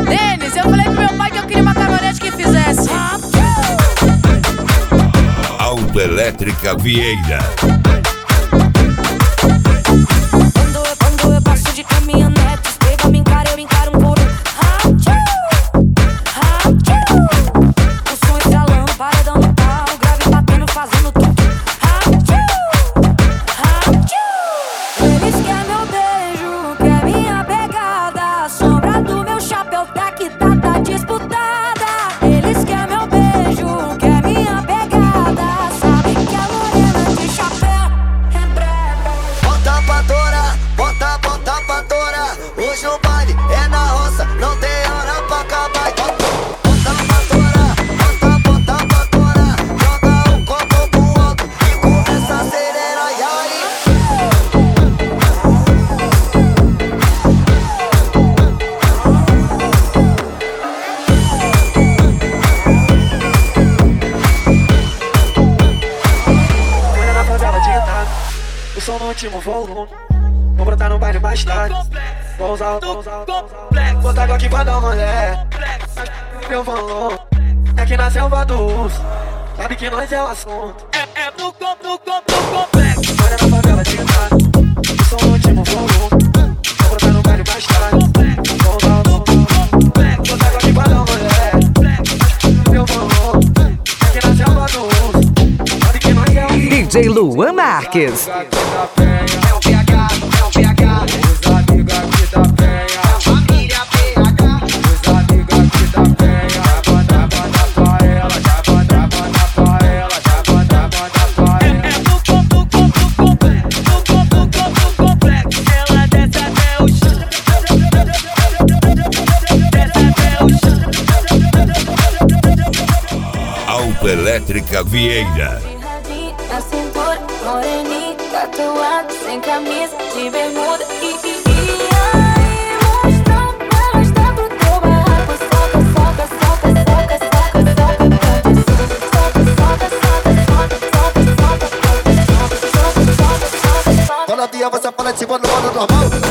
Denis, eu falei pro meu pai que eu queria uma caminhonete que fizesse Autoelétrica Vieira. Quando eu passo de caminhonete, pega, me encara, eu encaro um por um. O som estralando, paredão no pau, grave batendo, fazendo tudo. Eles querem meu beijo, quer minha pegada. Sombra do meu chapéu tá que tá disputada. Eles querem meu beijo, quer minha pegada. Sabe que a morena de chapéu é brega. Bota pra torar, bota pra torar. Hoje o baile é na roça, não tem hora pra acabar. Bota pra torar, bota pra torar. Joga o copo pro alto e começa a acelerar. E aí? Olha na favela de entrada, o som no último volume. Vou brotar no baile mais tarde. Vou usar botar água aqui pra dar uma mulher. Meu valor é que na selva do urso, sabe que nós é o assunto. É no complexo. Olha na favela de entrada, o som no último volume. Vou brotar no baile mais tarde. Vou usar botar água aqui pra dar uma mulher. Meu valor é que na selva do urso, sabe que nós é o assunto. DJ Luan Marques. Autoelétrica Vieira. Na cintura, moreninha, tatuado, sem camisa, de bermuda e aí, mostrando pra mostrar pro teu barraco. Quando a tia você fala de cima do modo normal.